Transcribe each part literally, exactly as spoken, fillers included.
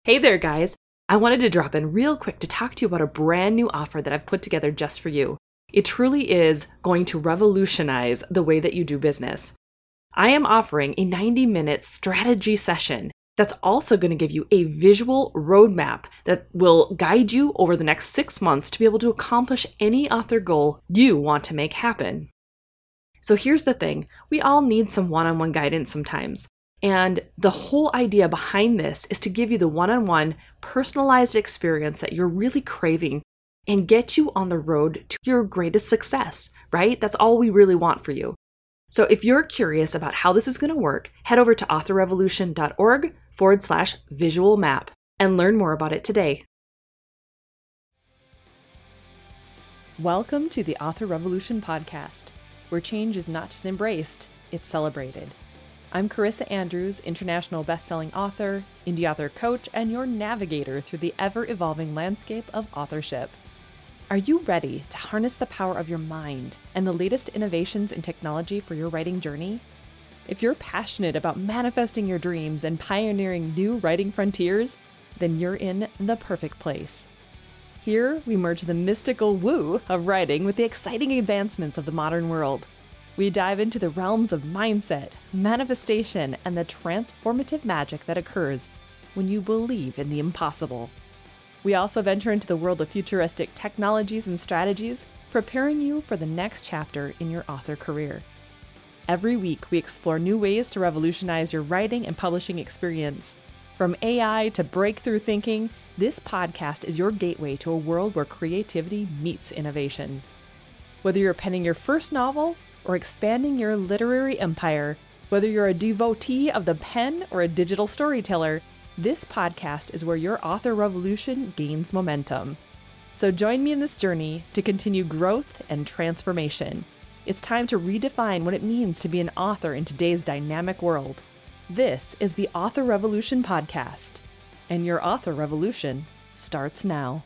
Hey there, guys. I wanted to drop in real quick to talk to you about a brand new offer that I've put together just for you. It truly is going to revolutionize the way that you do business. I am offering a ninety minute strategy session that's also going to give you a visual roadmap that will guide you over the next six months to be able to accomplish any author goal you want to make happen. So here's the thing, we all need some one-on-one guidance sometimes. And the whole idea behind this is to give you the one-on-one personalized experience that you're really craving and get you on the road to your greatest success, right? That's all we really want for you. So if you're curious about how this is going to work, head over to authorrevolution.org forward slash visual map and learn more about it today. Welcome to the Author Revolution podcast, where change is not just embraced, it's celebrated. I'm Carissa Andrews, international best-selling author, indie author coach, and your navigator through the ever-evolving landscape of authorship. Are you ready to harness the power of your mind and the latest innovations in technology for your writing journey? If you're passionate about manifesting your dreams and pioneering new writing frontiers, then you're in the perfect place. Here, we merge the mystical woo of writing with the exciting advancements of the modern world. We dive into the realms of mindset, manifestation, and the transformative magic that occurs when you believe in the impossible. We also venture into the world of futuristic technologies and strategies, preparing you for the next chapter in your author career. Every week, we explore new ways to revolutionize your writing and publishing experience. From A I to breakthrough thinking, this podcast is your gateway to a world where creativity meets innovation. Whether you're penning your first novel or expanding your literary empire, whether you're a devotee of the pen or a digital storyteller, this podcast is where your author revolution gains momentum. So join me in this journey to continue growth and transformation. It's time to redefine what it means to be an author in today's dynamic world. This is the Author Revolution podcast, and your author revolution starts now.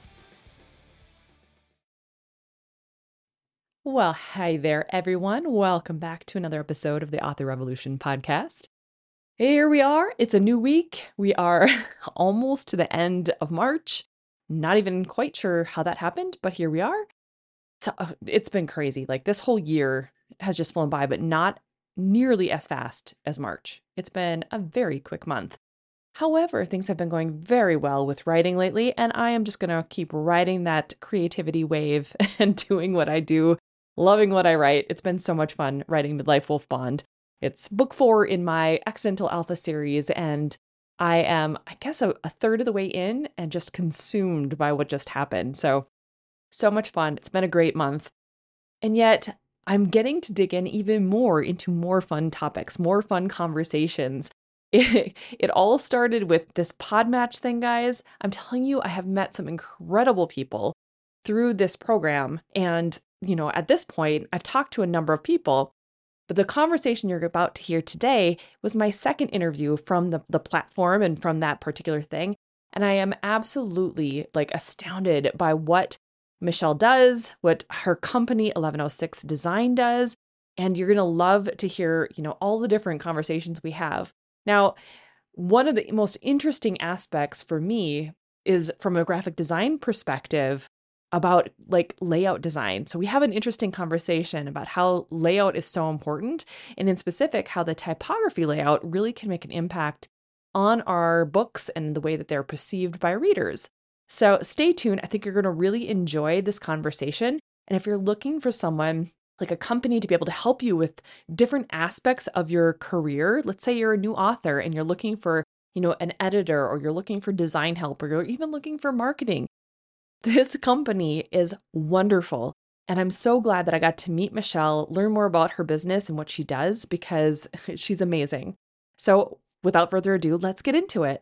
Well, hi there, everyone. Welcome back to another episode of the Author Revolution podcast. Here we are. It's a new week. We are almost to the end of March. Not even quite sure how that happened, but here we are. So uh, it's been crazy. Like this whole year has just flown by, but not nearly as fast as March. It's been a very quick month. However, things have been going very well with writing lately, and I am just going to keep riding that creativity wave and doing what I do, loving what I write. It's been so much fun writing Midlife Wolf Bond. It's book four in my Accidental Alpha series, and I am, I guess, a, a third of the way in and just consumed by what just happened. So, so much fun. It's been a great month. And yet, I'm getting to dig in even more into more fun topics, more fun conversations. It, it all started with this Podmatch thing, guys. I'm telling you, I have met some incredible people through this program. And, you know, at this point, I've talked to a number of people. But the conversation you're about to hear today was my second interview from the, the platform and from that particular thing. And I am absolutely like astounded by what Michelle does, what her company eleven oh six Design does. And you're going to love to hear, you know, all the different conversations we have. Now, one of the most interesting aspects for me is from a graphic design perspective about like layout design. So we have an interesting conversation about how layout is so important, and in specific, how the typography layout really can make an impact on our books and the way that they're perceived by readers. So stay tuned. I think you're going to really enjoy this conversation. And if you're looking for someone like a company to be able to help you with different aspects of your career, let's say you're a new author and you're looking for, you know, an editor, or you're looking for design help, or you're even looking for marketing, this company is wonderful. And I'm so glad that I got to meet Michelle, learn more about her business and what she does, because she's amazing. So without further ado, let's get into it.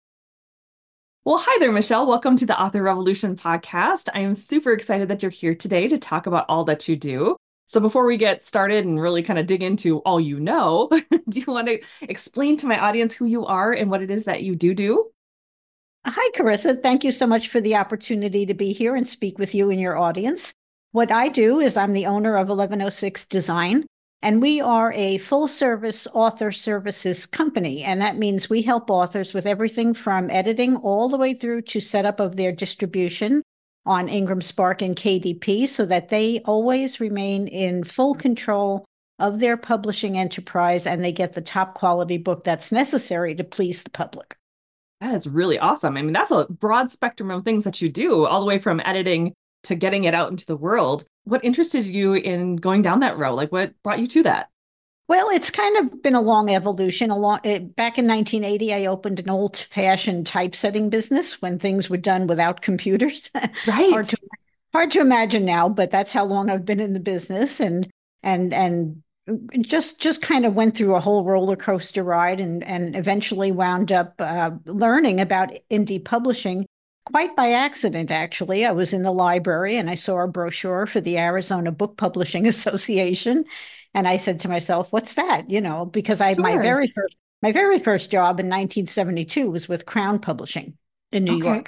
Well, hi there, Michelle. Welcome to the Author Revolution podcast. I am super excited that you're here today to talk about all that you do. So before we get started and really kind of dig into all you know, do you want to explain to my audience who you are and what it is that you do do? Hi, Carissa. Thank you so much for the opportunity to be here and speak with you and your audience. What I do is I'm the owner of eleven oh six Design. And we are a full service author services company. And that means we help authors with everything from editing all the way through to setup of their distribution on Ingram Spark and K D P so that they always remain in full control of their publishing enterprise and they get the top quality book that's necessary to please the public. That is really awesome. I mean, that's a broad spectrum of things that you do, all the way from editing to getting it out into the world. What interested you in going down that road? Like, what brought you to that? Well, it's kind of been a long evolution. A long, it, back in nineteen eighty, I opened an old-fashioned typesetting business when things were done without computers. hard Right. to hard to imagine now, but that's how long I've been in the business, and and and just just kind of went through a whole roller coaster ride, and and eventually wound up uh, learning about indie publishing quite by accident. Actually, I was in the library and I saw a brochure for the Arizona Book Publishing Association, and I said to myself, "What's that?" You know, because I my Sure. very first my very first job in nineteen seventy-two was with Crown Publishing in New Okay. York.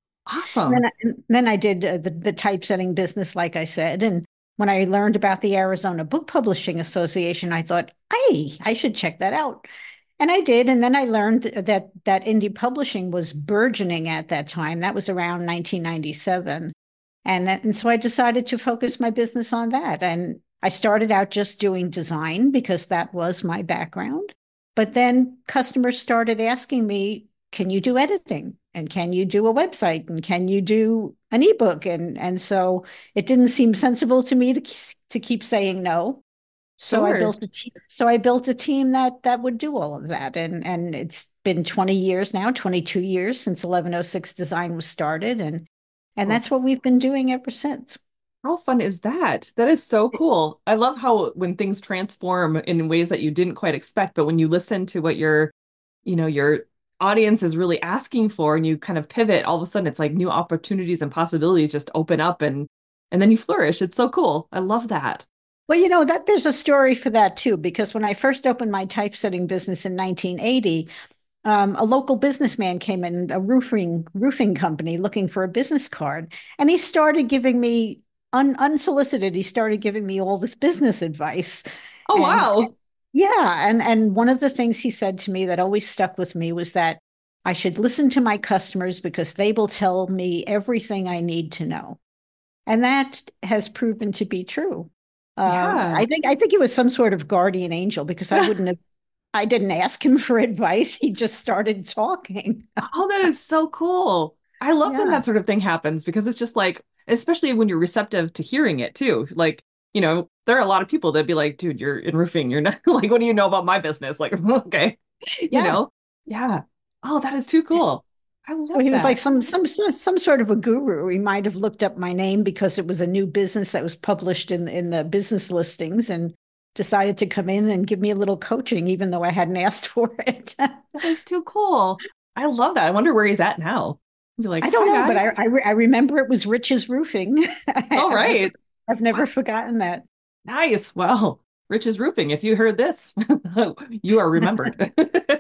And then Awesome. I, and then I did uh, the, the typesetting business, like I said. And when I learned about the Arizona Book Publishing Association, I thought, hey, I should check that out. And I did. And then I learned that that indie publishing was burgeoning at that time. That was around nineteen ninety-seven. And that, and so I decided to focus my business on that. And I started out just doing design because that was my background. But then customers started asking me, can you do editing? And can you do a website? And can you do an ebook? And and so it didn't seem sensible to me to to keep saying no. So I Sure. built a team. So I built a team that that would do all of that. And and it's been twenty years now, twenty-two years since eleven oh six Design was started, and and Oh, that's what we've been doing ever since. how fun is that? That is so cool. I love how when things transform in ways that you didn't quite expect, but when you listen to what your, you know, your audience is really asking for and you kind of pivot, all of a sudden it's like new opportunities and possibilities just open up and and then you flourish. It's so cool. I love that. Well, you know that there's a story for that too, because when I first opened my typesetting business in nineteen eighty, um, a local businessman came in, a roofing roofing company, looking for a business card, and he started giving me un, unsolicited. He started giving me all this business advice, Oh, and wow. yeah, and and one of the things he said to me that always stuck with me was that I should listen to my customers because they will tell me everything I need to know. And that has proven to be true. Um, Yeah. I think I think he was some sort of guardian angel because I wouldn't have I didn't ask him for advice. He just started talking. Oh, that is so cool. I love when Yeah. that sort of thing happens because it's just like, especially when you're receptive to hearing it too. Like, you know, there are a lot of people that'd be like, dude, you're in roofing. You're not like, what do you know about my business? Like, okay, you Yeah. know? Yeah. Oh, that is too cool. I So love he was like that. some some some sort of a guru. He might have looked up my name because it was a new business that was published in in the business listings and decided to come in and give me a little coaching, even though I hadn't asked for it. That is too cool. I love that. I wonder where he's at now. Be like, I don't hi know, but I guys. I, re- I remember it was Rich's Roofing. I, All I've never right. I've never forgotten that. Nice. Well, Rich's Roofing, if you heard this, you are remembered.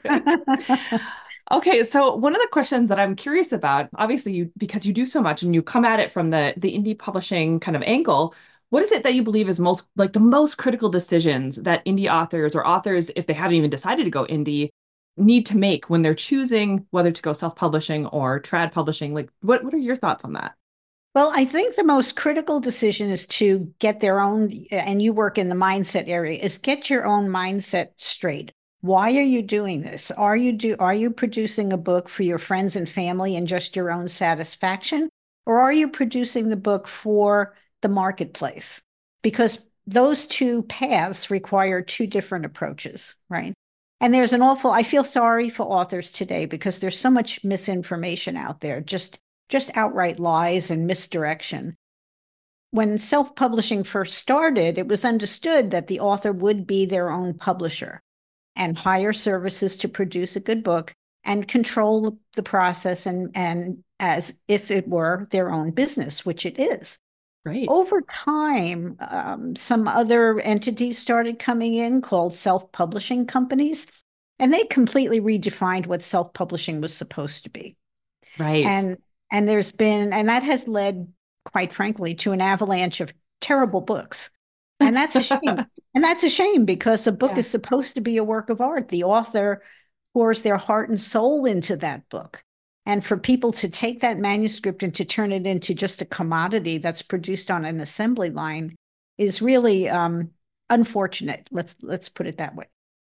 Okay, so one of the questions that I'm curious about, obviously you because you do so much and you come at it from the the indie publishing kind of angle, what is it that you believe is most like the most critical decisions that indie authors or authors, if they haven't even decided to go indie, need to make when they're choosing whether to go self-publishing or trad publishing? Like what what are your thoughts on that? Well, I think the most critical decision is to get their own, and you work in the mindset area, is get your own mindset straight. Why are you doing this? Are you do are you producing a book for your friends and family and just your own satisfaction? Or are you producing the book for the marketplace? Because those two paths require two different approaches, right? And there's an awful, I feel sorry for authors today because there's so much misinformation out there, just just outright lies and misdirection. When self publishing first started, it was understood that the author would be their own publisher and hire services to produce a good book and control the process and, and as if it were their own business, which it is. Right. Over time, um, some other entities started coming in called self publishing companies, and they completely redefined what self publishing was supposed to be. Right. And and there's been and that has led, quite frankly, to an avalanche of terrible books And that's a shame. And that's a shame because a book Yeah. is supposed to be a work of art. The author pours their heart and soul into that book. And for people to take that manuscript and to turn it into just a commodity that's produced on an assembly line is really um, unfortunate. Let's let's put it that way.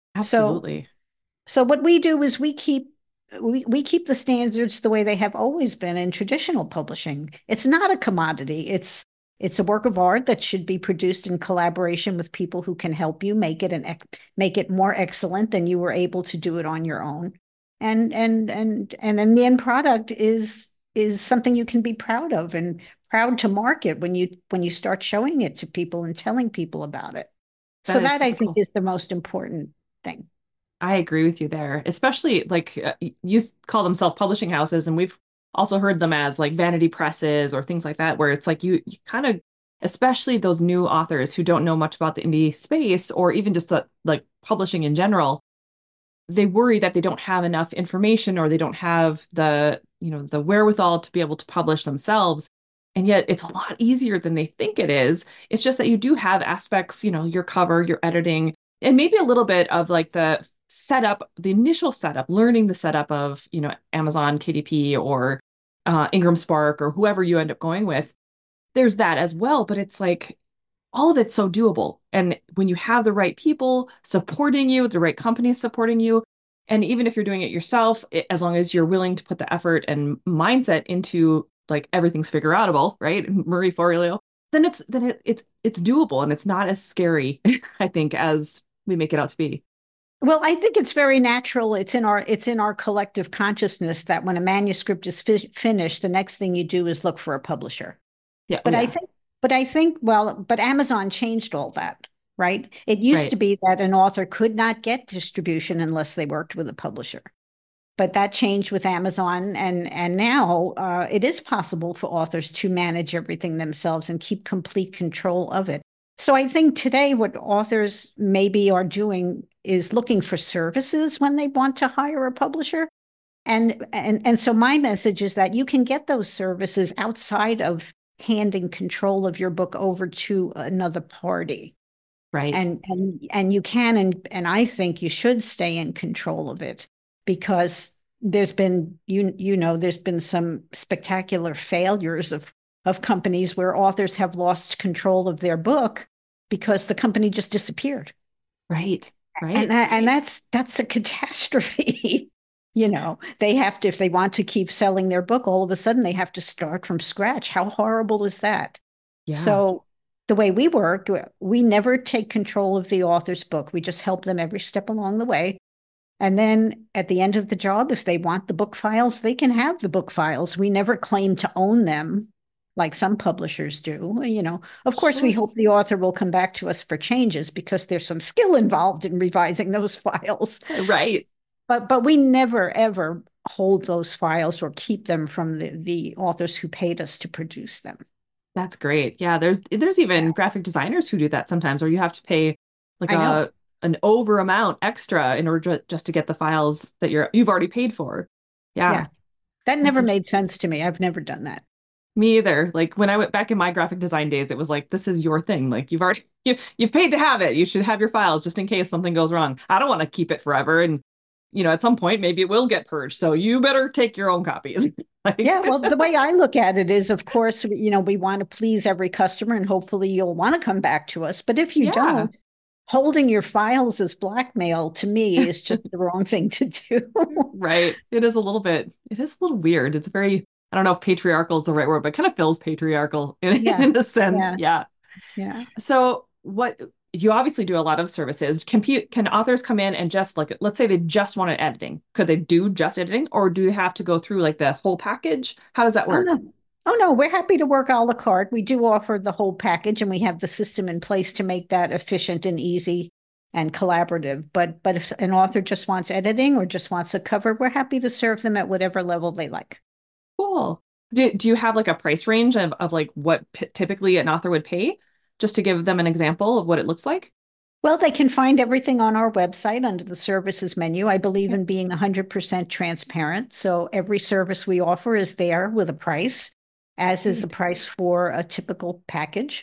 So Absolutely. so what we do is we keep we, we keep the standards the way they have always been in traditional publishing. It's not a commodity. It's it's a work of art that should be produced in collaboration with people who can help you make it and make it more excellent than you were able to do it on your own. And and and and then the end product is is something you can be proud of and proud to market when you when you start showing it to people and telling people about it. So That is that so I think cool. is the most important thing. I agree with you there, especially like uh, y- you s- call them self-publishing houses, and we've also heard them as like vanity presses or things like that, where it's like you, you kind of, especially those new authors who don't know much about the indie space or even just the like publishing in general, they worry that they don't have enough information or they don't have the, you know, the wherewithal to be able to publish themselves. And yet it's a lot easier than they think it is. It's just that you do have aspects, you know, your cover, your editing, and maybe a little bit of like the setup, the initial setup, learning the setup of, you know, Amazon K D P or uh, Ingram Spark or whoever you end up going with. There's that as well, but it's like all of it's so doable. And when you have the right people supporting you, the right companies supporting you, and even if you're doing it yourself, it, as long as you're willing to put the effort and mindset into like everything's figure outable, right? Marie Forleo, then it's then it, it's it's doable and it's not as scary, I think, as we make it out to be. Well, I think it's very natural. It's in our it's in our collective consciousness that when a manuscript is fi finished, the next thing you do is look for a publisher. Yeah. Oh But I yeah. think, but I think, well, but Amazon changed all that, right? It used Right. to be that an author could not get distribution unless they worked with a publisher. But that changed with Amazon, and and now uh, it is possible for authors to manage everything themselves and keep complete control of it. So I think today what authors maybe are doing is looking for services when they want to hire a publisher. And and and so my message is that you can get those services outside of handing control of your book over to another party. Right. And and and you can and and I think you should stay in control of it because there's been you you know there's been some spectacular failures of of companies where authors have lost control of their book because the company just disappeared. Right. And Right. that, and that's that's a catastrophe. You know, they have to, if they want to keep selling their book, all of a sudden they have to start from scratch. How horrible is that? Yeah. So the way we work, we never take control of the author's book. We just help them every step along the way. And then at the end of the job, if they want the book files, they can have the book files. We never claim to own them like some publishers do. You know, of course, we Sure. hope the author will come back to us for changes because there's some skill involved in revising those files. Right. But but we never ever hold those files or keep them from the, the authors who paid us to produce them. That's great. Yeah, there's there's Yeah, even graphic designers who do that sometimes, or you have to pay like I know. a an over amount extra in order to, just to get the files that you're you've already paid for. Yeah, Yeah, that that's never made interesting. sense to me. I've never done that. Me either. Like when I went back in my graphic design days, it was like this is your thing. Like you've already you, you've paid to have it. You should have your files just in case something goes wrong. I don't want to keep it forever, and you know at some point maybe it will get purged. So you better take your own copies. Yeah, Like well, the way I look at it is, of course, you know, we want to please every customer and hopefully you'll want to come back to us. But if you yeah, don't, holding your files as blackmail to me is just the wrong thing to do. right. It is a little bit, it is a little weird. It's very, I don't know if patriarchal is the right word, but it kind of feels patriarchal in, Yeah, in a sense. yeah, Yeah. yeah. So what you obviously do a lot of services. Can pe- can authors come in and just like, let's say they just wanted editing. Could they do just editing or do they have to go through like the whole package? How does that Oh, work? no. Oh, no, we're happy to work à la carte. We do offer the whole package and we have the system in place to make that efficient and easy and collaborative. But but if an author just wants editing or just wants a cover, we're happy to serve them at whatever level they like. Cool. Do, do you have like a price range of, of like what p typically an author would pay? Just to give them an example of what it looks like? Well, they can find everything on our website under the services menu. I believe in being one hundred percent transparent. So every service we offer is there with a price, as is the Great. price for a typical package.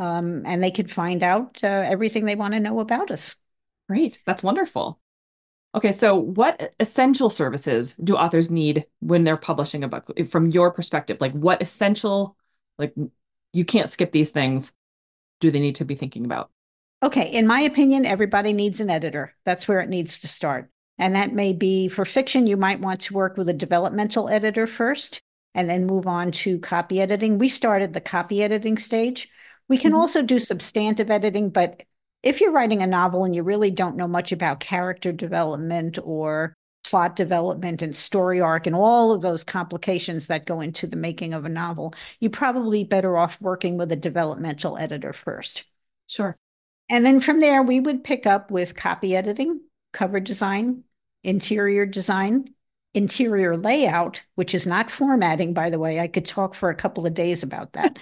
um, and they could find out uh, everything they want to know about us. Great. That's wonderful. Okay, so what essential services do authors need when they're publishing a book from your perspective? Like what essential, like you can't skip these things, do they need to be thinking about? Okay, in my opinion, everybody needs an editor. That's where it needs to start. And that may be for fiction, you might want to work with a developmental editor first and then move on to copy editing. We started the copy editing stage. We can Mhm. also do substantive editing, but if you're writing a novel and you really don't know much about character development or plot development and story arc and all of those complications that go into the making of a novel, you're probably better off working with a developmental editor first. Sure. And then from there, we would pick up with copy editing, cover design, interior design, interior layout, which is not formatting, by the way. I could talk for a couple of days about that.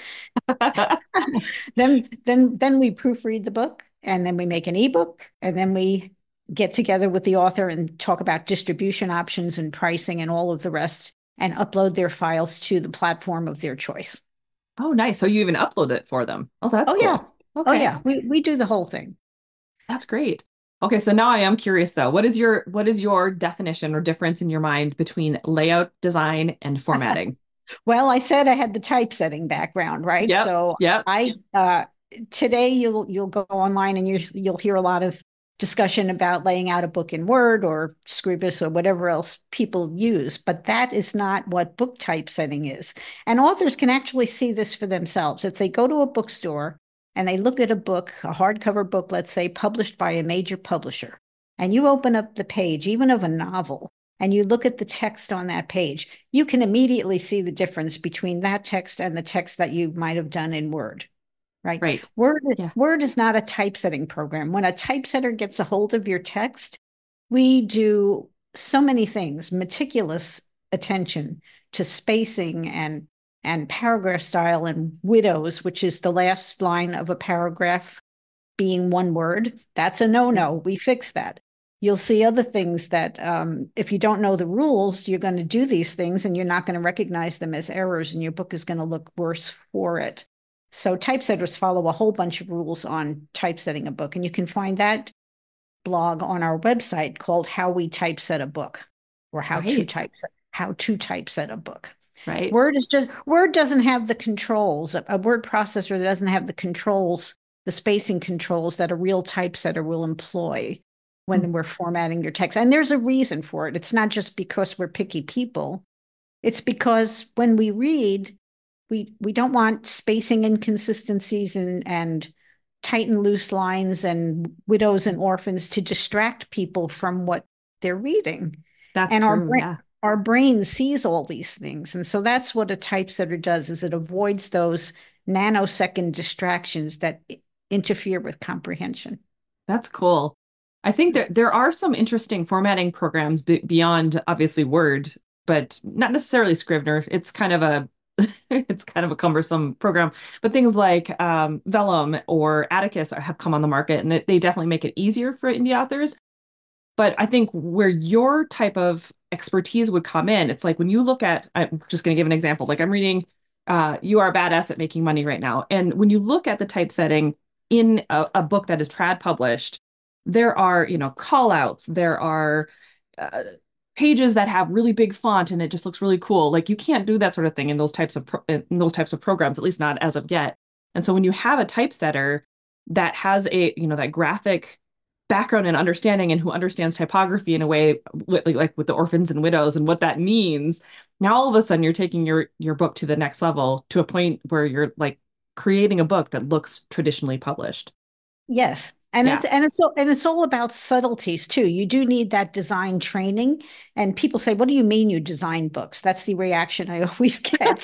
then, then, then we proofread the book, and then we make an ebook, and then we get together with the author and talk about distribution options and pricing and all of the rest, and upload their files to the platform of their choice. Oh, nice. So you even upload it for them. Oh, that's Oh yeah, cool. oh Okay. yeah, we we do the whole thing. That's great. Okay, so now I am curious though. What is your what is your definition or difference in your mind between layout design and formatting? Well, I said I had the typesetting background, right? Yep. So Yep. I uh, today you'll you'll go online and you you'll hear a lot of discussion about laying out a book in Word or Scribus or whatever else people use, but that is not what book typesetting is. And authors can actually see this for themselves. If they go to a bookstore and they look at a book, a hardcover book, let's say published by a major publisher, and you open up the page, even of a novel, and you look at the text on that page, you can immediately see the difference between that text and the text that you might have done in Word, right? Right. Word, Yeah. Word is not a typesetting program. When a typesetter gets a hold of your text, we do so many things, meticulous attention to spacing and and paragraph style and widows, which is the last line of a paragraph being one word. That's a no-no. We fix that. You'll see other things that um, if you don't know the rules, you're going to do these things and you're not going to recognize them as errors, and your book is going to look worse for it. So typesetters follow a whole bunch of rules on typesetting a book, and you can find that blog on our website called How We Typeset a Book, or How to Right. Typeset How to Typeset a Book. Right. Word is just Word doesn't have the controls. A word processor that doesn't have the controls, the spacing controls that a real typesetter will employ when we're formatting your text. And there's a reason for it. It's not just because we're picky people. It's because when we read, we we don't want spacing inconsistencies and and tight and loose lines and widows and orphans to distract people from what they're reading. That's And our true. brain Yeah. our brain sees all these things. And so that's what a typesetter does, is it avoids those nanosecond distractions that interfere with comprehension. That's cool. I think there there are some interesting formatting programs be beyond obviously Word, but not necessarily Scrivener. It's kind of a it's kind of a cumbersome program, but things like um, Vellum or Atticus have come on the market, and they, they definitely make it easier for indie authors. But I think where your type of expertise would come in, it's like when you look at, I'm just going to give an example. Like I'm reading uh, You Are Badass at Making Money right now. And when you look at the typesetting in a, a book that is trad published, there are, you know, call outs, there are uh, pages that have really big font and it just looks really cool. Like you can't do that sort of thing in those types of pro in those types of programs, at least not as of yet. And so when you have a typesetter that has a, you know, that graphic background and understanding and who understands typography in a way like, like with the orphans and widows and what that means, now all of a sudden you're taking your your book to the next level to a point where you're like creating a book that looks traditionally published. Yes. And Yeah. it's and it's all and it's all about subtleties too. You do need that design training. And people say, "What do you mean you design books?" That's the reaction I always get.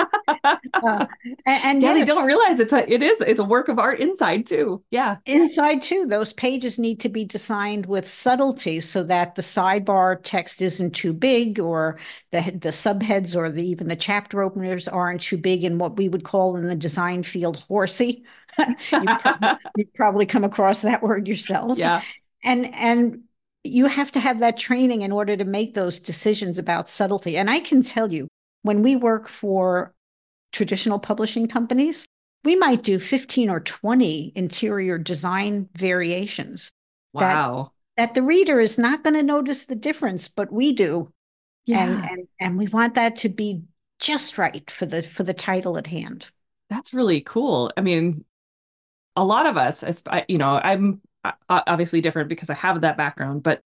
Uh, and, and Yeah, they yes, don't realize it's a it is it's a work of art inside too. Yeah. inside too, those pages need to be designed with subtlety so that the sidebar text isn't too big, or the the subheads or the even the chapter openers aren't too big in what we would call in the design field horsey. You've probably you've probably come across that word yourself. Yeah. And and you have to have that training in order to make those decisions about subtlety. And I can tell you, when we work for traditional publishing companies, we might do fifteen or twenty interior design variations that Wow. that the reader is not going to notice the difference, but we do. And Yeah, and and we want that to be just right for the for the title at hand. that's really cool. I mean, a lot of us, as I- you know, I'm uh, obviously different because I have that background, but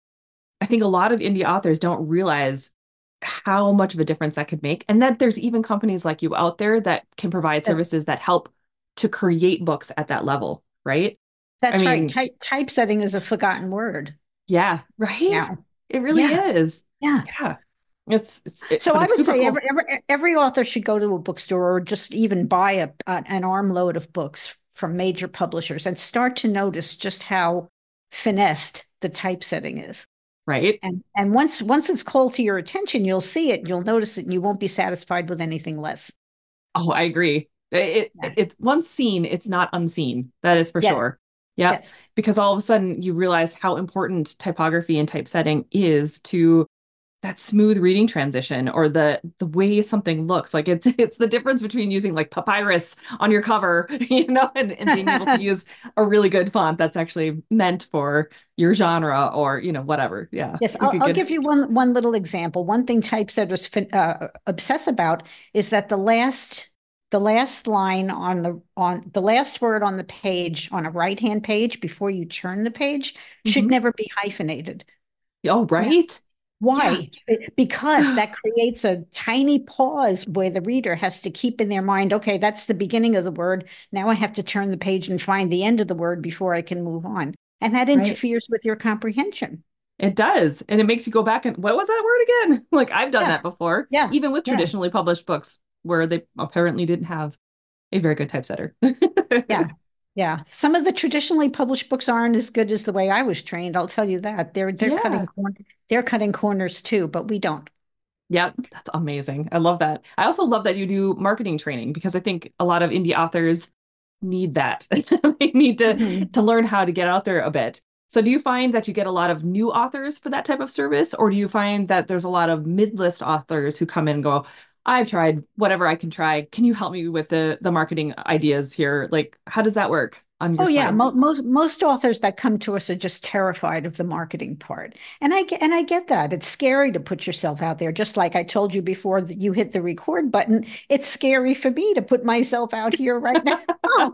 I think a lot of indie authors don't realize how much of a difference that could make. And that there's even companies like you out there that can provide That, services that help to create books at that level, right? I that's right. mean, Type typesetting is a forgotten word yeah, right? now. It really Yeah. is. Yeah. Yeah. It's it's it, So but I it's would super say every, cool. every every author should go to a bookstore or just even buy a, a an armload of books from major publishers and start to notice just how finessed the typesetting is. Right? And and once once it's called to your attention, you'll see it, you'll notice it, and you won't be satisfied with anything less. Oh, I agree. It, it Yeah. it's once seen, it's not unseen. That is for Yes. sure. Yep. Yes. Because all of a sudden you realize how important typography and typesetting is to that smooth reading transition or the the way something looks. Like it's it's the difference between using like papyrus on your cover, you know, and, and being able to use a really good font that's actually meant for your genre or, you know, whatever. Yeah. Yes, We I'll, could I'll get give you one one little example. One thing typesetters fin- uh, obsess about is that the last the last line on the on the last word on the page on a right-hand page before you turn the page should Mhm. never be hyphenated. Oh, Now, right. Yeah. why? Because that creates a tiny pause where the reader has to keep in their mind, okay, that's the beginning of the word. Now I have to turn the page and find the end of the word before I can move on. And that Right. interferes with your comprehension. It does. And it makes you go back and what was that word again? Like I've done Yeah, that before, yeah, even with yeah. traditionally published books where they apparently didn't have a very good typesetter. Yeah. Yeah. Some of the traditionally published books aren't as good as the way I was trained. I'll tell you that. They're they're cutting Yeah. corn they're cutting corners too, but we don't. Yeah, that's amazing. I love that. I also love that you do marketing training because I think a lot of indie authors need that. They need to Mhm. to learn how to get out there a bit. So do you find that you get a lot of new authors for that type of service, or do you find that there's a lot of mid-list authors who come in and go, I've tried whatever I can try. Can you help me with the the marketing ideas here? Like, how does that work on your Oh yeah, side? mo most most authors that come to us are just terrified of the marketing part. And I get and I get that. It's scary to put yourself out there. Just like I told you before that you hit the record button, it's scary for me to put myself out here right now.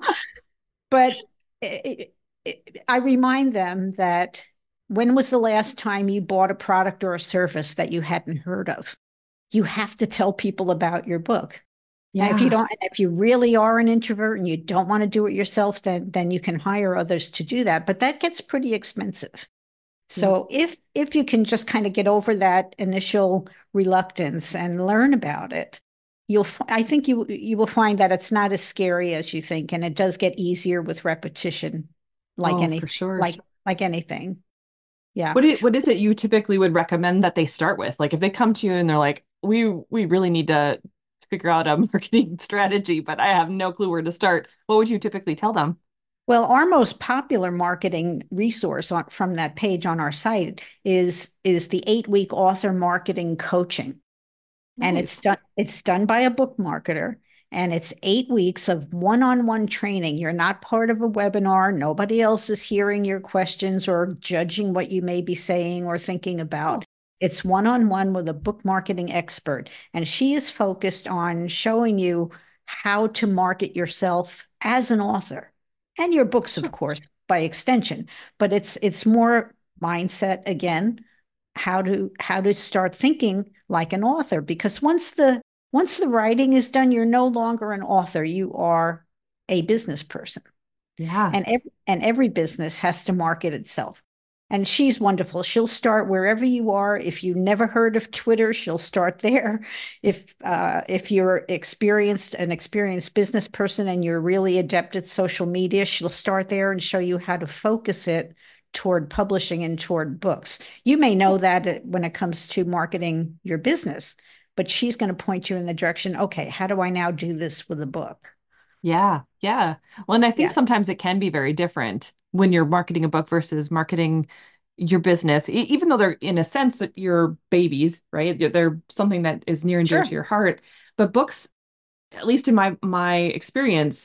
But it, it, I remind them that when was the last time you bought a product or a service that you hadn't heard of? You have to tell people about your book. Now, if you Yeah. don't, if you really are an introvert and you don't want to do it yourself, then then you can hire others to do that. But that gets pretty expensive. Yeah. So if if you can just kind of get over that initial reluctance and learn about it, you'll I think you you will find that it's not as scary as you think, and it does get easier with repetition, like Oh, for any sure. like like anything. Yeah. What is, what is it you typically would recommend that they start with? Like if they come to you and they're like, we we really need to figure out a marketing strategy, but I have no clue where to start. What would you typically tell them? Well, our most popular marketing resource on, from that page on our site is is the eight week author marketing coaching. And it's Nice. done it's done by a book marketer, and it's eight weeks of one-on-one training. You're not part of a webinar. Nobody else is hearing your questions or judging what you may be saying or thinking about. Oh, It's one-on-one with a book marketing expert, and she is focused on showing you how to market yourself as an author and your books, of sure. course, by extension. But it's it's more mindset again, how to how to start thinking like an author, because once the once the writing is done, you're no longer an author, you are a business person. Yeah. And every, and every business has to market itself. And she's wonderful. She'll start wherever you are. If you never heard of Twitter, she'll start there. If uh, if you're experienced an experienced business person and you're really adept at social media, she'll start there and show you how to focus it toward publishing and toward books. You may know that when it comes to marketing your business, but she's going to point you in the direction, okay, how do I now do this with a book? Yeah. Yeah. Well, and I think Yeah, sometimes it can be very different when you're marketing a book versus marketing your business, e- even though they're in a sense that you're babies, right? They're they're something that is near and dear to sure. your heart. But books, at least in my my experience,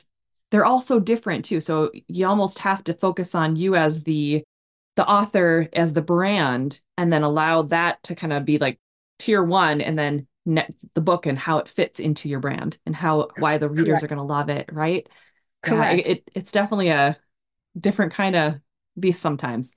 they're all so different too. So you almost have to focus on you as the the author, as the brand, and then allow that to kind of be like tier one, and then net the book and how it fits into your brand and how why the readers are Correct. going to love it, right? Yeah, it, Correct. it it's definitely a different kind of beast sometimes.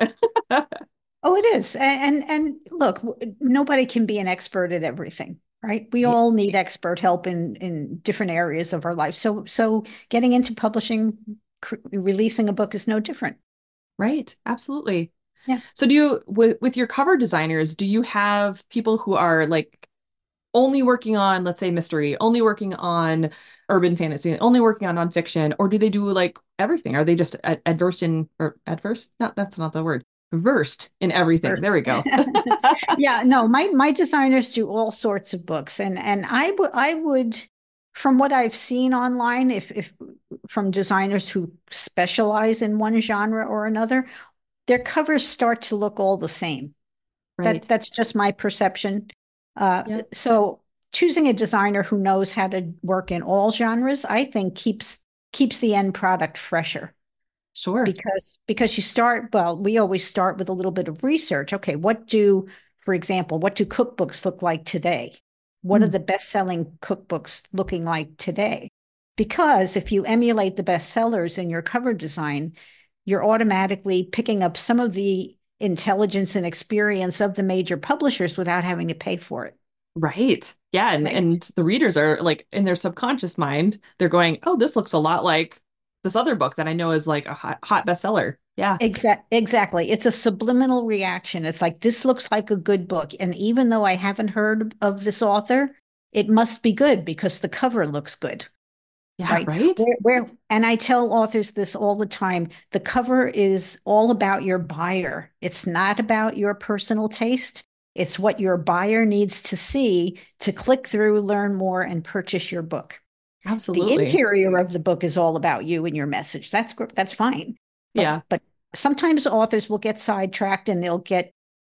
Oh, it is. And, and and look, w- nobody can be an expert at everything, right? We Right. all need expert help in in different areas of our life. So so getting into publishing, cr- releasing a book is no different. Right. Absolutely. Yeah. So do you with with your cover designers, do you have people who are like only working on, let's say, mystery, only working on urban fantasy, only working on nonfiction, or do they do like everything? Are they just ad adverse in or adverse? No, that's not the word. Versed in everything. First. There we go. Yeah, no, my my designers do all sorts of books, and and I would I would, from what I've seen online, if if from designers who specialize in one genre or another, their covers start to look all the same. That Right. that's just my perception. Uh, Yeah. so choosing a designer who knows how to work in all genres, I think keeps keeps the end product fresher Sure. because because you start, well, we always start with a little bit of research. Okay, what do, for example, what do cookbooks look like today? What are Mm, the best-selling cookbooks looking like today? Because if you emulate the bestsellers in your cover design, you're automatically picking up some of the intelligence and experience of the major publishers without having to pay for it, right. Yeah. And right? and the readers are like in their subconscious mind, they're going, oh, this looks a lot like this other book that I know is like a hot, hot bestseller. Yeah. Exact, exactly. It's a subliminal reaction. It's like, this looks like a good book. And even though I haven't heard of this author, it must be good because the cover looks good, Yeah, right? right. Where, where, and I tell authors this all the time, the cover is all about your buyer. It's not about your personal taste. It's what your buyer needs to see to click through, learn more, and purchase your book. The Absolutely. interior of the book is all about you and your message. That's that's fine. But Yeah. but sometimes authors will get sidetracked and they'll get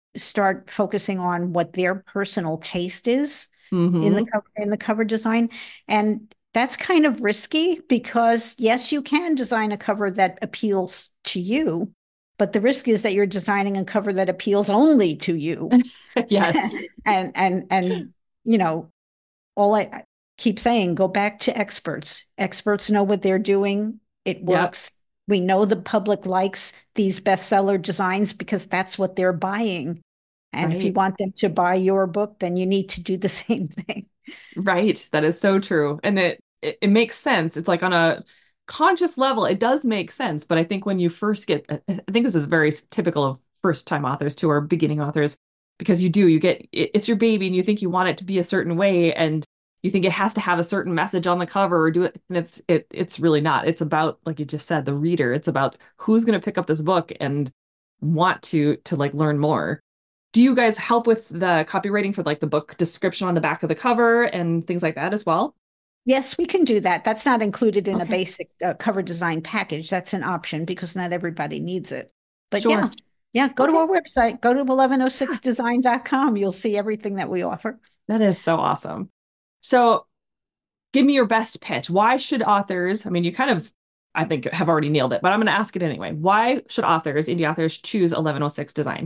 start focusing on what their personal taste is in the Hmm. cover in the cover design. And that's kind of risky because yes, you can design a cover that appeals to you, but the risk is that you're designing a cover that appeals only to you. Yes. and and and you know, all I keep saying, go back to experts. Experts know what they're doing. It Yep. works. We know the public likes these bestseller designs because that's what they're buying. And if you Right. want them to buy your book, then you need to do the same thing. Right. That is so true. And it, it it makes sense. It's like on a conscious level, it does make sense. But I think when you first get, I I think this is very typical of first time authors too, or beginning authors, because you do, you get, it, it's your baby and you think you want it to be a certain way and you think it has to have a certain message on the cover or do it. And it's, it, it's really not. It's about, like you just said, the reader. It's about who's going to pick up this book and want to, to like learn more. Do you guys help with the copywriting for like the book description on the back of the cover and things like that as well? Yes, we can do that. That's not included in a Okay, basic uh, cover design package. That's an option because not everybody needs it. But sure. yeah, yeah, go to Okay. our website, go to eleven oh Yeah, six design dot com. You'll see everything that we offer. that is so awesome. So give me your best pitch. Why should authors, I mean, you kind of, I think, have already nailed it, but I'm going to ask it anyway. Why should authors, indie authors, choose eleven oh six Design?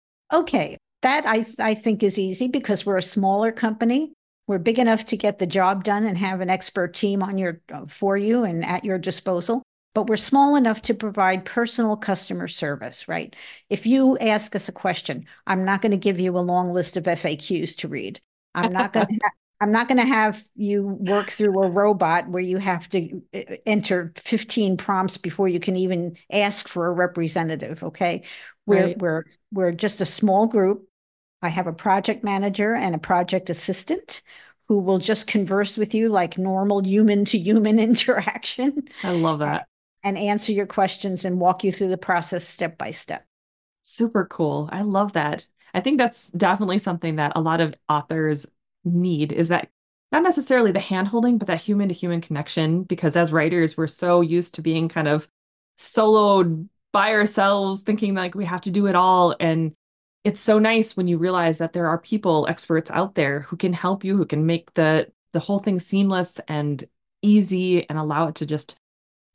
Okay, that I I think is easy because we're a smaller company. We're big enough to get the job done and have an expert team on your uh, for you and at your disposal. But we're small enough to provide personal customer service, right? If you ask us a question, I'm not going to give you a long list of F A Qs to read. I'm not going to I'm not going to have you work through a robot where you have to uh, enter fifteen prompts before you can even ask for a representative, okay? We're Right. we're we're just a small group. I have a project manager and a project assistant who will just converse with you like normal human to human interaction I love that. and answer your questions and walk you through the process step by step. Super cool. I love that. I think that's definitely something that a lot of authors need is that not necessarily the hand holding, but that human to human connection. Because as writers, we're so used to being kind of soloed by ourselves, thinking like we have to do it all. And it's so nice when you realize that there are people, experts out there who can help you, who can make the the whole thing seamless and easy and allow it to just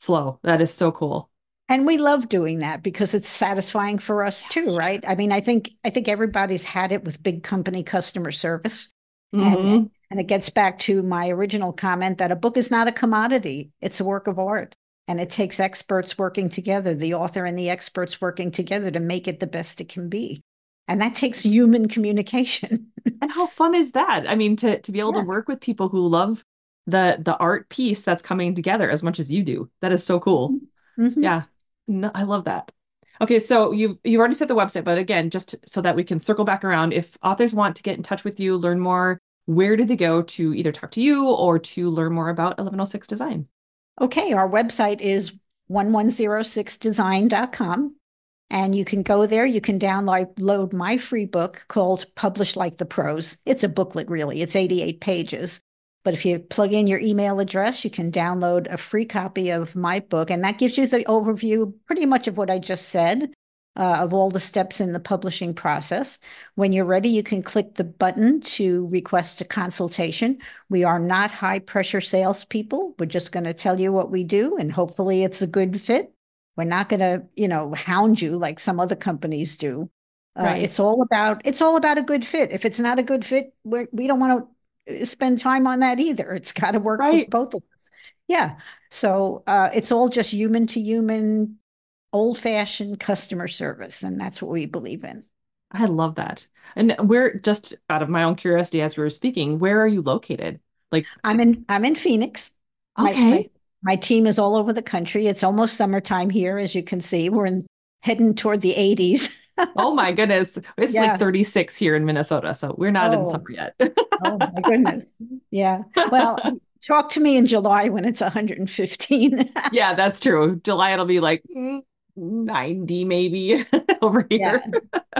flow. That is so cool. And we love doing that because it's satisfying for us too, right? I mean, I think I think everybody's had it with big company customer service. And Hmm. and it gets back to my original comment that a book is not a commodity. It's a work of art. And it takes experts working together, the author and the experts working together to make it the best it can be. And that takes human communication. And how fun is that? I mean, to to be able to Yeah. work with people who love the the art piece that's coming together as much as you do. That is so cool. Hmm. Yeah. No, I love that. Okay, so you've you've already said the website, but again, just so that we can circle back around, if authors want to get in touch with you, learn more, where do they go to either talk to you or to learn more about eleven oh six Design? Okay, our website is one one zero six design dot com. And you can go there. You can download my free book called Publish Like the Pros. It's a booklet, really. It's eighty-eight pages. But if you plug in your email address, you can download a free copy of my book. And that gives you the overview pretty much of what I just said, uh, of all the steps in the publishing process. When you're ready, you can click the button to request a consultation. We are not high pressure salespeople. We're just going to tell you what we do, and hopefully it's a good fit. We're not going to, you know, hound you like some other companies do. Uh, Right. it's all about it's all about a good fit. If it's not a good fit, we're, we don't want to spend time on that either. It's got to work for Right. both of us. Yeah. So uh, it's all just human to human, old fashioned customer service, and that's what we believe in. I love that. And where, just out of my own curiosity as we were speaking, where are you located? Like, I'm in I'm in Phoenix. My my okay. my team is all over the country. It's almost summertime here, as you can see. We're in heading toward the eighties. Oh my goodness. It's like Yeah. thirty-six here in Minnesota, so we're not in Oh, summer yet. oh my goodness. Yeah. Well, talk to me in July when it's one hundred fifteen. Yeah, that's true. July it'll be like mm, ninety maybe over Yeah. here.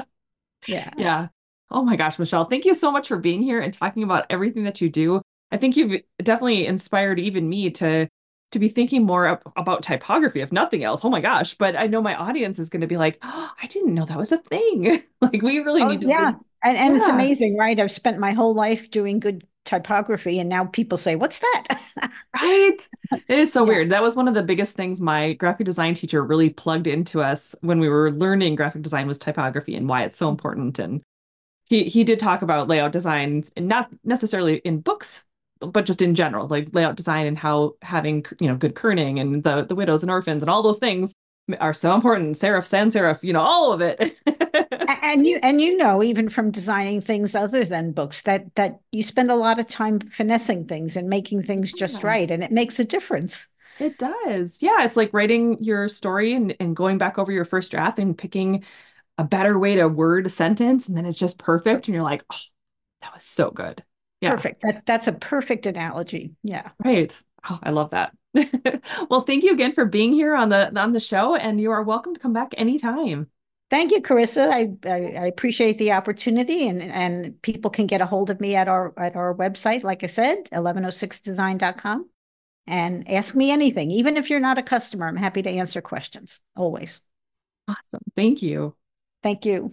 Yeah. Yeah. Oh my gosh, Michelle, thank you so much for being here and talking about everything that you do. I think you've definitely inspired even me to to be thinking more ab- about typography, if nothing else. Oh my gosh. But I know my audience is going to be like, oh, I didn't know that was a thing. Like we really Oh, need to yeah. learn. And and it's Yeah, amazing, right? I've spent my whole life doing good typography, and now people say, "What's that?" right. It is so Yeah. weird. That was one of the biggest things my graphic design teacher really plugged into us when we were learning graphic design was typography and why it's so important. And he he did talk about layout design, and not necessarily in books, but just in general, like layout design and how having, you know, good kerning and the the widows and orphans and all those things are so important. Serif, sans serif, you know, all of it. A- And you and you know, even from designing things other than books, that that you spend a lot of time finessing things and making things just Yeah, right, and it makes a difference. it does. Yeah, it's like writing your story and, and going back over your first draft and picking a better way to word a sentence, and then it's just perfect. And you're like, oh, that was so good. Yeah. Perfect. That that's a perfect analogy. Yeah. Right. Oh, I love that. Well, thank you again for being here on the on the show, and you are welcome to come back anytime. Thank you, Carissa. I, I I appreciate the opportunity, and and people can get a hold of me at our at our website, like I said, eleven oh six design dot com, and ask me anything. Even if you're not a customer, I'm happy to answer questions. Always. Awesome. Thank you. Thank you.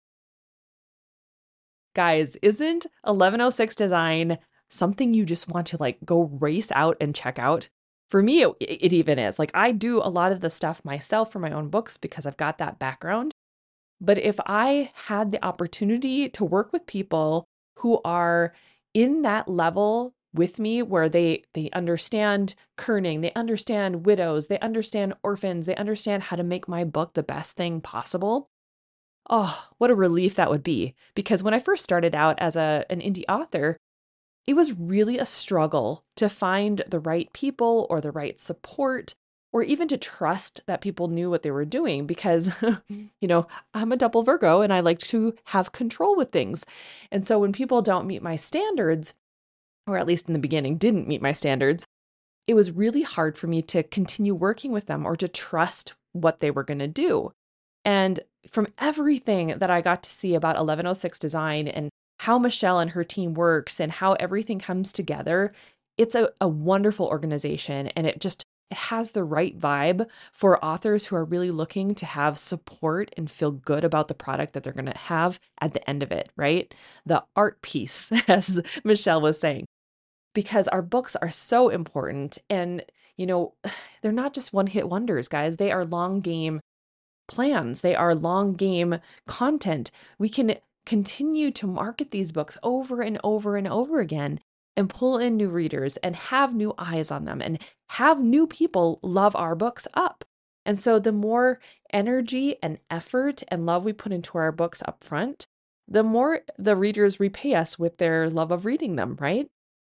Guys, isn't eleven oh six Design something you just want to like go race out and check out? For me, it, it even is. Like I do a lot of the stuff myself for my own books because I've got that background. But if I had the opportunity to work with people who are in that level with me where they they understand kerning, they understand widows, they understand orphans, they understand how to make my book the best thing possible. Oh, what a relief that would be. Because when I first started out as a an indie author, it was really a struggle to find the right people or the right support or even to trust that people knew what they were doing because, you know, I'm a double Virgo and I like to have control with things. And so when people don't meet my standards, or at least in the beginning didn't meet my standards, it was really hard for me to continue working with them or to trust what they were going to do. And from everything that I got to see about eleven oh six Design and how Michelle and her team works and how everything comes together, it's a, a wonderful organization. And it just, it has the right vibe for authors who are really looking to have support and feel good about the product that they're going to have at the end of it, right? The art piece, as Michelle was saying, because our books are so important. And you know, they're not just one hit wonders, guys. They are long game plans. They are long game content. We can continue to market these books over and over and over again and pull in new readers and have new eyes on them and have new people love our books up. And so the more energy and effort and love we put into our books up front, the more the readers repay us with their love of reading them, right?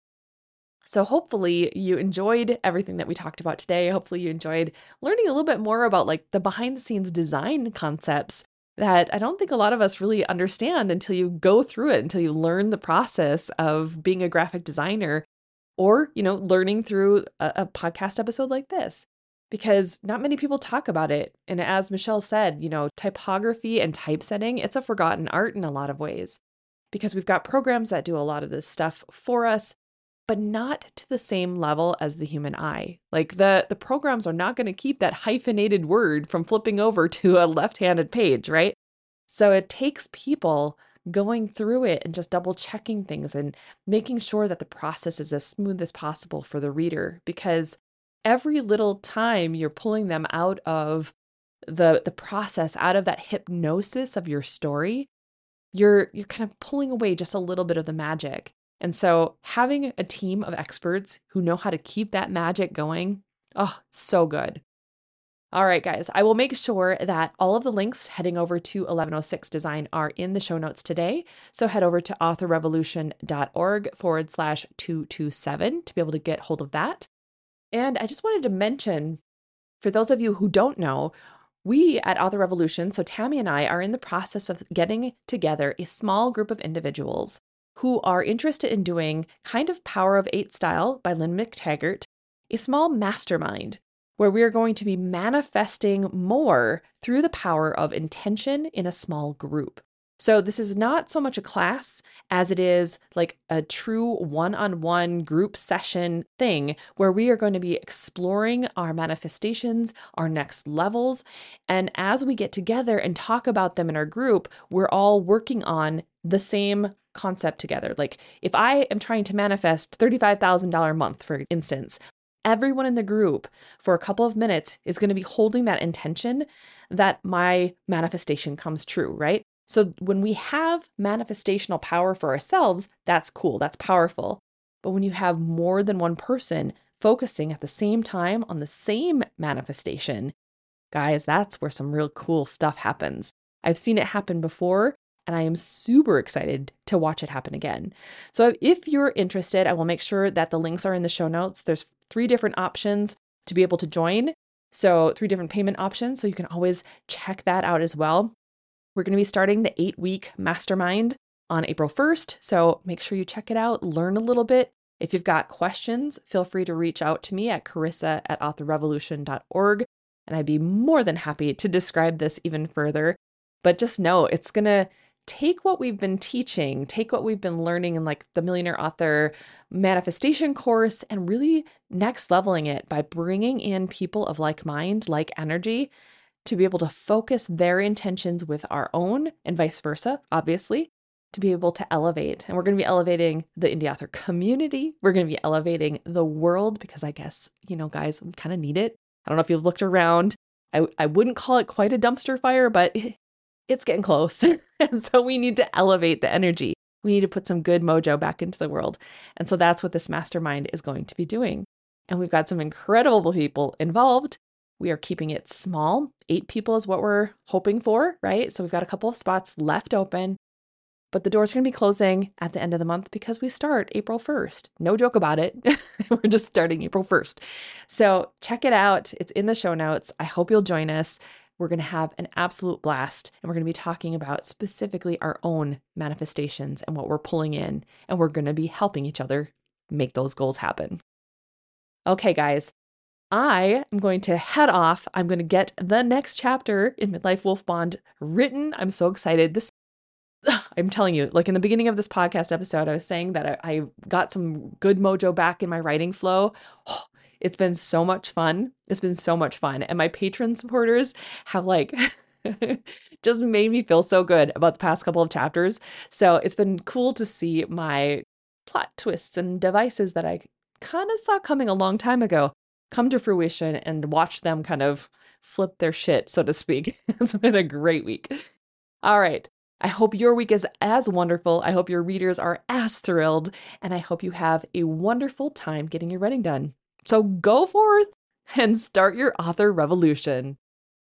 So hopefully you enjoyed everything that we talked about today. Hopefully you enjoyed learning a little bit more about like the behind the scenes design concepts that I don't think a lot of us really understand until you go through it, until you learn the process of being a graphic designer, or, you know, learning through a, a podcast episode like this, because not many people talk about it. And as Michelle said, you know, typography and typesetting, it's a forgotten art in a lot of ways, because we've got programs that do a lot of this stuff for us, but not to the same level as the human eye. Like the, the programs are not going to keep that hyphenated word from flipping over to a left-handed page, right? So it takes people going through it and just double checking things and making sure that the process is as smooth as possible for the reader, because every little time you're pulling them out of the, the process, out of that hypnosis of your story, you're you're kind of pulling away just a little bit of the magic. And so having a team of experts who know how to keep that magic going, oh, so good. All right, guys, I will make sure that all of the links heading over to eleven oh six Design are in the show notes today. So head over to authorrevolution.org forward slash 227 to be able to get hold of that. And I just wanted to mention, for those of you who don't know, we at Author Revolution, so Tammy and I, are in the process of getting together a small group of individuals who are interested in doing kind of Power of Eight style by Lynn McTaggart, a small mastermind where we are going to be manifesting more through the power of intention in a small group. So this is not so much a class as it is like a true one-on-one group session thing where we are going to be exploring our manifestations, our next levels. And as we get together and talk about them in our group, we're all working on the same concept together. Like if I am trying to manifest thirty-five thousand dollars a month, for instance, everyone in the group for a couple of minutes is going to be holding that intention that my manifestation comes true, right? So when we have manifestational power for ourselves, that's cool, that's powerful. But when you have more than one person focusing at the same time on the same manifestation, guys, that's where some real cool stuff happens. I've seen it happen before, and I am super excited to watch it happen again. So if you're interested, I will make sure that the links are in the show notes. There's three different options to be able to join. So three different payment options. So you can always check that out as well. We're going to be starting the eight-week mastermind on April first. So make sure you check it out, learn a little bit. If you've got questions, feel free to reach out to me at Carissa at authorrevolution dot org. And I'd be more than happy to describe this even further. But just know it's going to take what we've been teaching, take what we've been learning in like the Millionaire Author Manifestation course, and really next leveling it by bringing in people of like mind, like energy, to be able to focus their intentions with our own and vice versa, obviously, to be able to elevate. And we're going to be elevating the indie author community. We're going to be elevating the world because I guess, you know, guys, we kind of need it. I don't know if you've looked around. I, I wouldn't call it quite a dumpster fire, but it's getting close. And so we need to elevate the energy. We need to put some good mojo back into the world. And so that's what this mastermind is going to be doing. And we've got some incredible people involved. We are keeping it small. Eight people is what we're hoping for, right? So we've got a couple of spots left open, but the door's going to be closing at the end of the month because we start April first. No joke about it. We're just starting April first. So check it out. It's in the show notes. I hope you'll join us. We're going to have an absolute blast, and we're going to be talking about specifically our own manifestations and what we're pulling in, and we're going to be helping each other make those goals happen. Okay, guys, I am going to head off. I'm going to get the next chapter in Midlife Wolf Bond written. I'm so excited. This, I'm telling you, like in the beginning of this podcast episode, I was saying that I, I got some good mojo back in my writing flow. Oh, it's been so much fun. It's been so much fun. And my patron supporters have like just made me feel so good about the past couple of chapters. So it's been cool to see my plot twists and devices that I kind of saw coming a long time ago come to fruition and watch them kind of flip their shit, so to speak. It's been a great week. All right. I hope your week is as wonderful. I hope your readers are as thrilled, and I hope you have a wonderful time getting your writing done. So go forth and start your author revolution.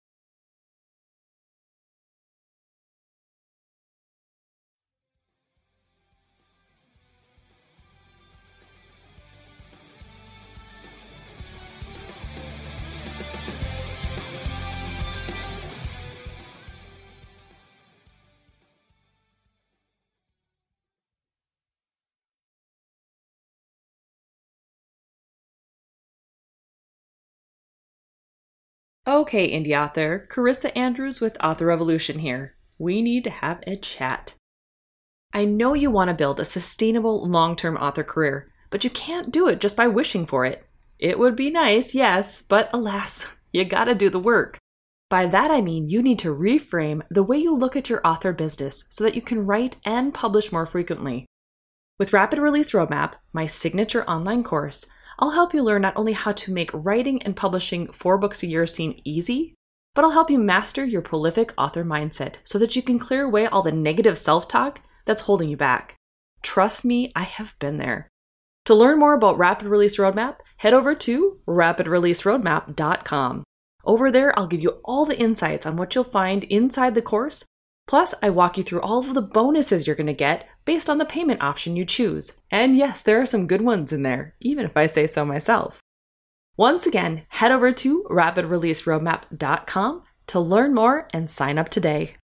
Okay, indie author, Carissa Andrews with Author Revolution here. We need to have a chat. I know you want to build a sustainable long-term author career, but you can't do it just by wishing for it. It would be nice, yes, but alas, you gotta do the work. By that I mean you need to reframe the way you look at your author business so that you can write and publish more frequently. With Rapid Release Roadmap, my signature online course, I'll help you learn not only how to make writing and publishing four books a year seem easy, but I'll help you master your prolific author mindset so that you can clear away all the negative self-talk that's holding you back. Trust me, I have been there. To learn more about Rapid Release Roadmap, head over to rapid release roadmap dot com. Over there, I'll give you all the insights on what you'll find inside the course. Plus, I walk you through all of the bonuses you're going to get based on the payment option you choose. And yes, there are some good ones in there, even if I say so myself. Once again, head over to rapid release roadmap dot com to learn more and sign up today.